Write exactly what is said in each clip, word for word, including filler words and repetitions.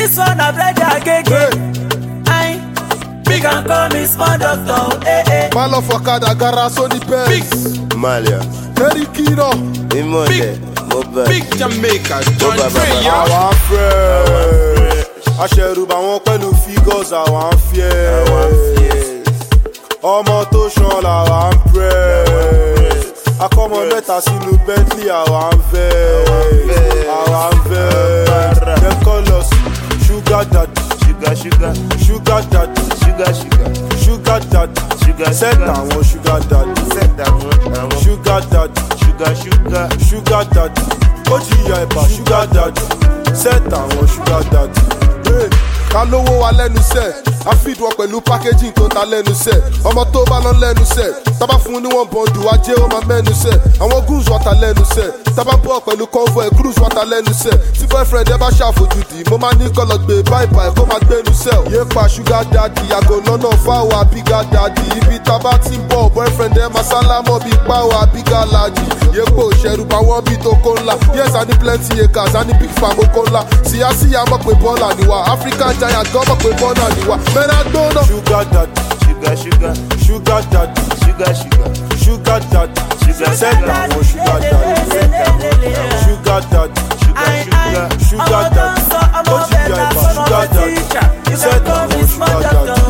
This one I bread again. I big and call me small doctor. Eh eh. Malo for kada gara so the best. Malia. Terry Kino. Imode. Big Jamaica. John Frey. Our fresh. Aṣẹ̀rùbà wọn pẹ̀lú figures àwọn fears. Ọmọ tó ṣan làwọn press. Akọ́mọ mẹ́ta sínú Bentley àwọn vex. Àwọn vex. Dem call us sugar daddy. Sugar, sugar. Sugar daddy. Sugar, sugar. Sugar daddy. Sugar, Set àwọn sugar daddy. Set down. Sugar daddy. Sugar, sugar. Sugar daddy. Ó jìyà ẹ̀bà sugar daddy. Set àwọn sugar daddy. Hey, ká lówó wa lẹ́nu sẹ́, a feed wọn pẹ̀lú packaging tó ta lẹ́nu sẹ́. Ọmọ tó bá lọ lẹ́nu sẹ́, tábà fún ní wọ́n bọ̀dù ajé ó máa mẹ́nu sẹ́. Àwọn goons wà ta lẹ́nu sẹ́, tábà bọ̀ pẹ̀lú convoy cruise wà ta lẹ́nu sẹ́. Tí boyfriend ẹ bá ṣàfojúdi, mo máa ní kọ́ lọ gbé bye bye kó máa gbénu sẹ́. Yé pa sugar daddy, yàgò lọ́nà fáwọn àbígá daddy. Ibi tábà ti ń bọ̀ boyfriend ẹ máa sálámọ̀ bí pàwọ̀ àbígá lajì. Yé pò ṣẹ̀rù bá wọ́n bí tó kó ńlá. Yes, I need plenty acres, I need big farm oko ńlá. Síyásíyá mọ̀ pé bọ́ọ̀là ni wà, African giant gan mọ̀ pé bọ́ọ̀là ni wà. Mẹ́rin àgbọ̀nà. Sugar daddy. Sugar, sugar. Sugar daddy. Sugar, sugar. Sugar daddy. Sugar, Set down one sugar daddy. Sugar daddy. Sugar, sugar. Sugar daddy. Ó ti yà ìbá sugar daddy. Set down one sugar daddy.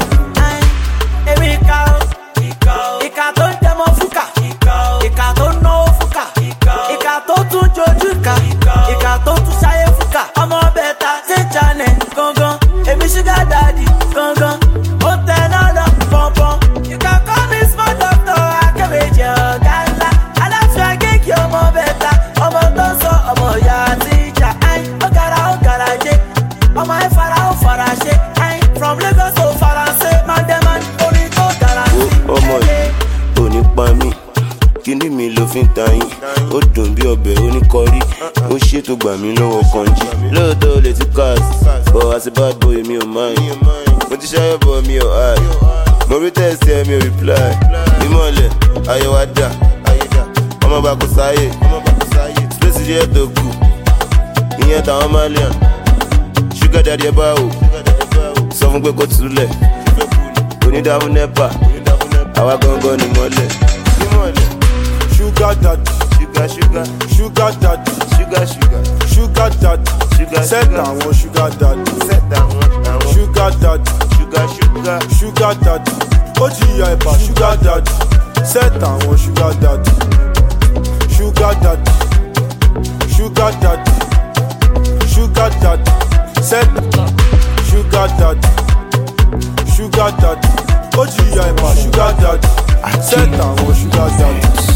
Ìkà tó ń tẹmọ fúkà, ìkà tó ń náwó fúkà, ìkà tó tún jojú ká, ìkà tó tún ṣayé fúkà. Ọmọ bẹ̀ta ṣe channel gangan, èmi sugar daddy gangan. Ó tẹ náà lọ pọ̀npọ̀n. Ìkà kọ́ mi small doctor, akẹ́wéjì ọ̀gá ńlá. Aláfíà kéèkì ọmọ bẹ̀ta, ọmọ tó ń sọ ọmọ ìyá àti ìjà. Ó gara ó gara jẹ́, ọmọ ẹ̀ fara ó fara ṣe. From Lagos to Faransé, Mandeman, orin tó dára sí. Ọmọ yìí ò ní pa mí, kíní mi ló fi ń ta yín. Ó dùn bí ọbẹ̀ oníkọrí, ó ṣètò gbà mí lọ́wọ́ kanjí. Lóòótọ́ o lè ti cast, but as a bad boy mi ò mind. Mo ti ṣayọ̀ bọ̀ mi ò hide, mo rí tẹ̀sí ẹ̀ mi ò reply. Ìmọ̀lẹ̀ ayọ̀ wá dà, ọmọ bá kò sáyè, space jẹ́ tó kù, ìyẹn táwọn Malian. Sugar daddy ẹ bá wò, sọ fún pé kó túlẹ̀, onídàámú nẹ́pà, àwa gangan ni mọ́lẹ̀. Sugar daddy. Sugar, sugar. Sugar daddy. Sugar, sugar. Sugar daddy. Sugar, Set sugar. down one sugar daddy. Set down. Sugar daddy. Sugar, sugar. Sugar daddy. Ó jìyà ẹ̀bà sugar daddy. Set down one sugar daddy. Sugar daddy. Sugar daddy. Sugar daddy. Set sugar daddy. Sugar daddy. Ó jìyà ẹ̀bà sugar daddy. Set down one sugar daddy.